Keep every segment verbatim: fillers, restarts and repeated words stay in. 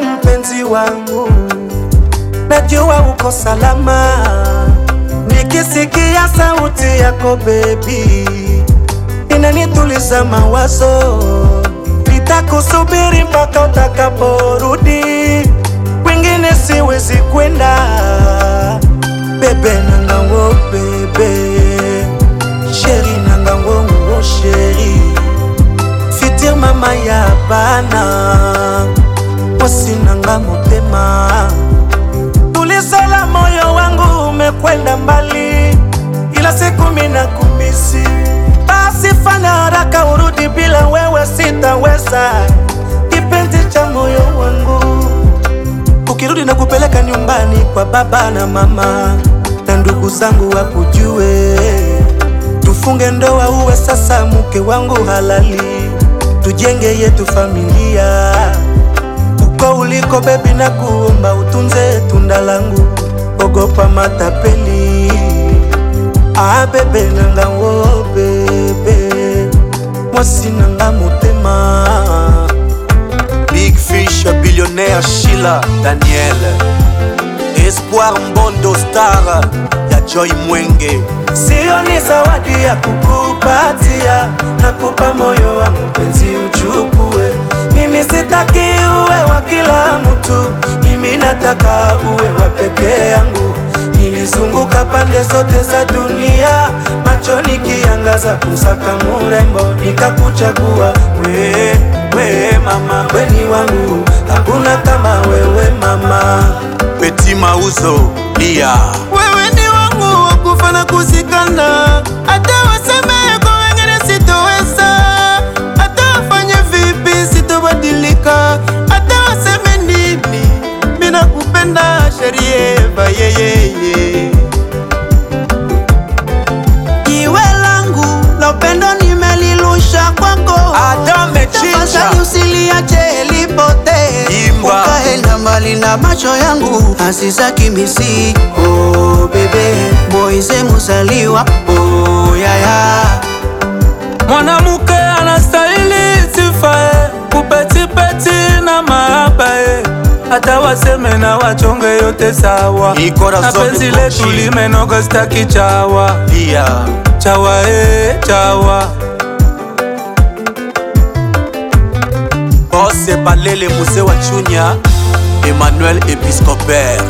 mpenzi wangu, najua uko salama. Nikisikia sauti yako baby, inanituliza mawazo. Nitakusubiri mpaka utakaporudi, kwingine siwezi kwenda. Bebe nanga wo bebe, chéri nanga wo wo chéri, fitir mama ya bana, wasi nanga motema. Tulisela moyo wangu umekwenda mbali, ila siku mina kumisi. Basi fanya haraka urudi, bila wewe sitaweza, kipenzi cha moyo wangu. Ukirudi na kupeleka nyumbani kwa baba na mama na ndugu zangu wakujue. Tufunge ndoa uwe sasa mke wangu halali, tujenge yetu familia. Uko uliko baby na kuomba utunze tunda langu, ogopa matapeli. Ah bebe nanga wo bebe, mwasi nanga motema. Big Fish, billionnaire Sheila Daniel, Espoir Mbondo star ya Joy Mwenge. Sio ni zawadi ya kukupatia, nakupa moyo wa mpenzi uchukue. Mimi sitaki uwe wa kila mtu, mimi nataka uwe wa peke yangu. Nilizunguka pande zote za dunia, macho nikiangaza kusaka murembo, nikakuchagua we, we mama, we ni wangu, hakuna kama wewe mama. Petit Mauzo Lia, wewe ni wangu wakufa na kusikana. Hata waseme kwa wengine sitoweza, hata wafanye vipi sitobadilika. Hata waseme nini, mina kupenda Sherieva yeyeye. Jiwe langu la upendo nimelilusha kwako, Adame Chicha, tafadhali usiliache lipote. Ukaenda mbali na macho yangu, asisaki misi. Oh bebe, Moise Musaliwa, oh yaya. Mwanamuke anastahili sifa, kupeti peti na mahaba. Hata waseme na wachonge yote sawa, na penzi letu limenoga staki chawa. Lia Chawa eh, chawa. Bosse Balele Muse wa Chunya, Emmanuel Episcopère.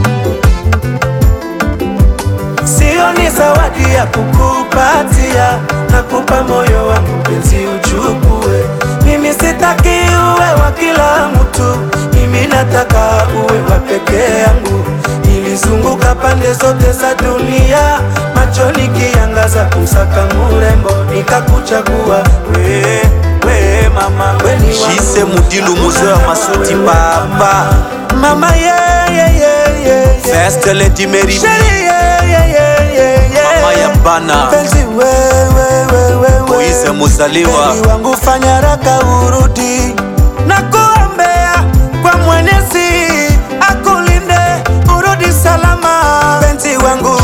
Sio ni zawadi ya kukupatia, nakupa moyo wa mpenzi uchukue. Mimi sitaki uwe wa kila mtu, mimi nataka uwe wa peke yangu. Nilizunguka pande zote za dunia, macho nikiangaza kusaka murembo, nikakuchagua we, we mama, we ni wangu. Shise Mudilu Muse wa Masuti Papa, Mama yeah yeah yeah yeah, First Lady Mary, Sheri yeah yeah yeah yeah yeah, Mama ya Bana, penzi we we we we we, Moise Musaliwa. penzi wangu fanya haraka urudi, na kuombea kwa Mwenyezi akulinde urudi salama. Penzi wangu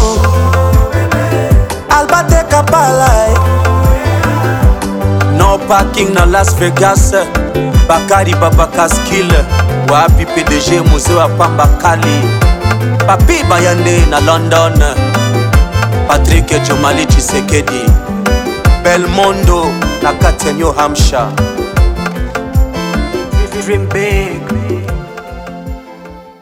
Albate Kapala, No parking na Las Vegas, Bakari Babaka Skill, wapi P D G Muse wa Pamba Kali, Papi Bayande na London, Patrick Jomali Chisekedi, Belmondo na kati ya New Hampshire. dream big.